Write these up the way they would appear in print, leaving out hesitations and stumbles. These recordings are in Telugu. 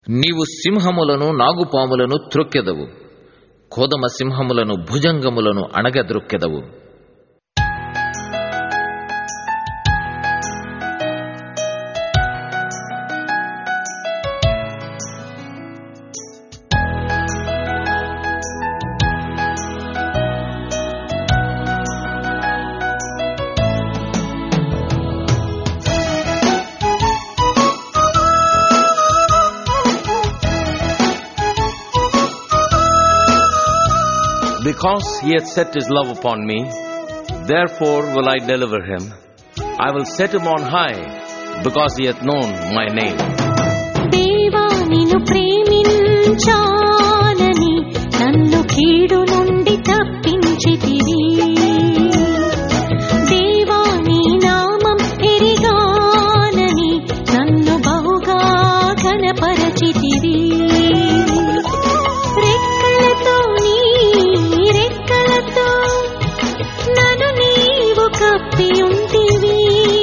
నీవు సింహములను నాగుపాములను త్రొక్కెదవు, కోదమ సింహములను భుజంగములను అణగద్రొక్కెదవు. Because he hath set his love upon me, therefore will I deliver him. I will set him on high, because he hath known my name. దేవా నిన్ను ప్రేమించానని నన్ను కీడు నుండి తప్పించితివి. దేవా నీ నామం ఎరిగానని నన్ను బహుగా ఘనపరచితివి. నన్ను నీవు కప్పియుంటివి.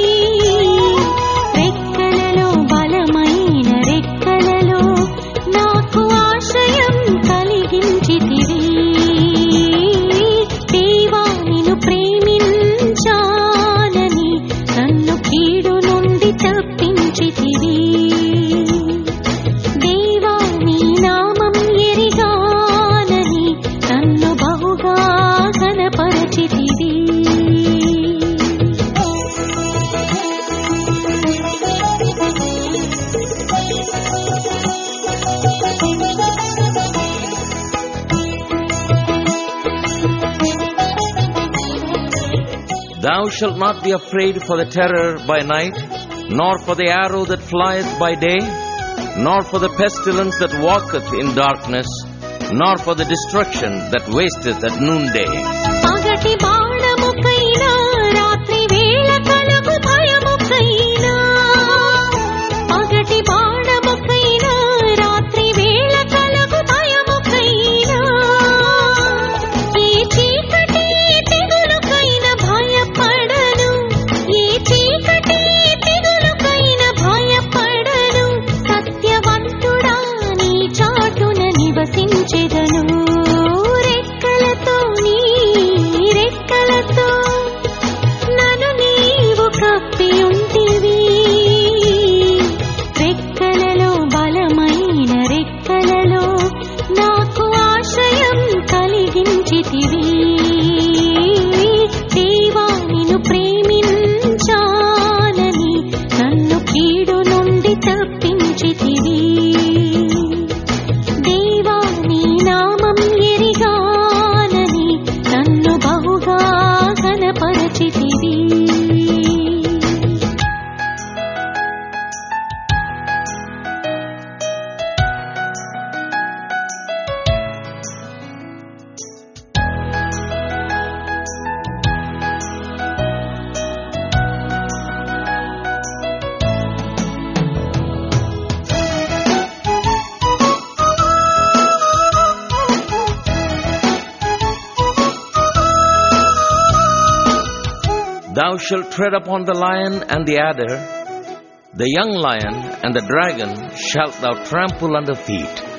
రెక్కలలో బలమైన రెక్కలలో నాకు ఆశ్రయం కలిగించితివి. దేవా నిన్ను ప్రేమించానని నన్ను కీడు నుండి తప్పించితివి. దేవా నీ నామం ఎరిగానని నన్ను బహుగా ఘనపరచితివి. Thou shalt not be afraid for the terror by night, nor for the arrow that flieth by day, nor for the pestilence that walketh in darkness, nor for the destruction that wasteth at noonday. పగటి బాణముకైనా రాత్రి వేళ కలుగు భయముకైనా, పగటి బాణముకైనా రాత్రి వేళ కలుగు భయముకైనా, ఈ చీకటి తెగులుకైనా భయపడను, ఈ చీకటి తెగులుకైనా భయపడను. సత్యవంతుడా నీ చాటున నివసించెదను. రెక్కలతో నన్ను నీవు కప్పియుంటివి. రెక్కలలో బలమైన రెక్కలలో నాకు ఆశ్రయం కలిగించితివి. దేవా నిన్ను ప్రేమించానని నన్ను కీడు నుండి తప్పించితివి. దేవా నీ నామం ఎరిగానని నన్ను బహుగా ఘనపరచితివి. Thou shalt tread upon the lion and the adder, the young lion and the dragon shalt thou trample under feet.